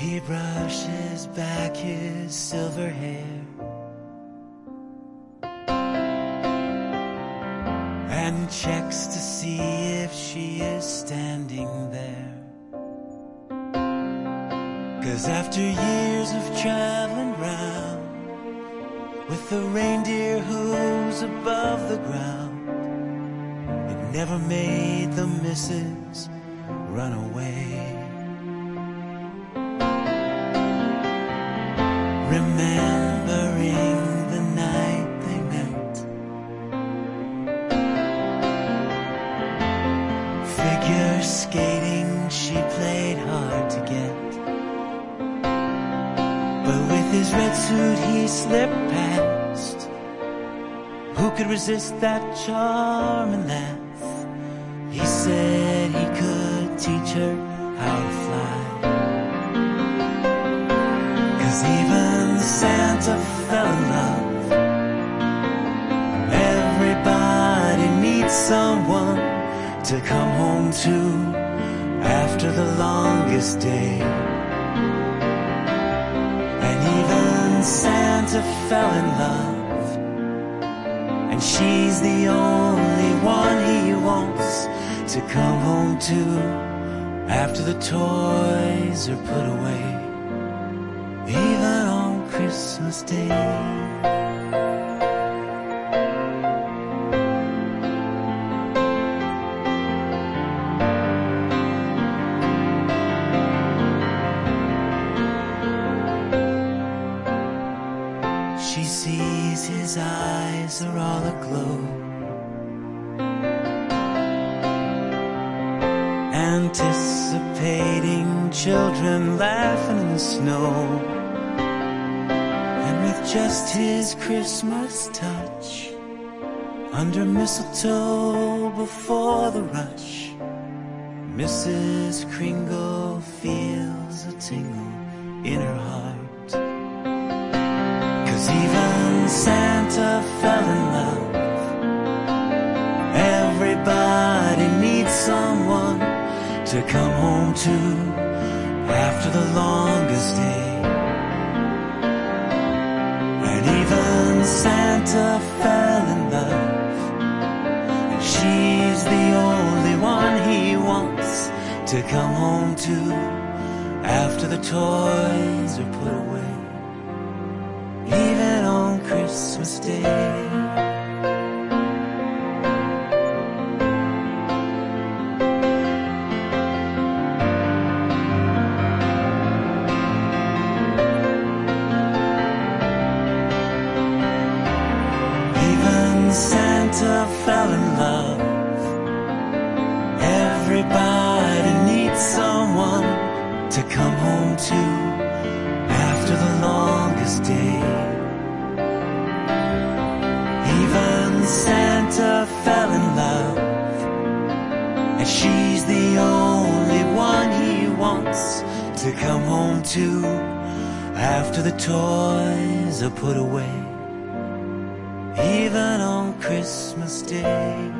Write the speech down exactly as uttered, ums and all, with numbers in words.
He brushes back his silver hair and checks to see if she is standing there. 'Cause after years of traveling round with the reindeer hooves above the ground, it never made the missus run away. Remembering the night they met, figure skating she played hard to get, but with his red suit he slipped past. Who could resist that charm and laugh? He said he could teach her how to fly. 'Cause even Santa fell in love. Everybody needs someone to come home to after the longest day. And even Santa fell in love, and she's the only one he wants to come home to after the toys are put away. Even on Christmas Day. She sees his eyes are all aglow, anticipating children laughing in the snow. Just his Christmas touch, under mistletoe before the rush, Missus Kringle feels a tingle in her heart. 'Cause even Santa fell in love. Everybody needs someone to come home to after the longest day. Santa fell in love, and she's the only one he wants to come home to after the toys are put away. Even on Christmas Day. Santa fell in love. Everybody needs someone to come home to after the longest day. Even Santa fell in love, and she's the only one he wants to come home to after the toys are put away. Even on Christmas Day.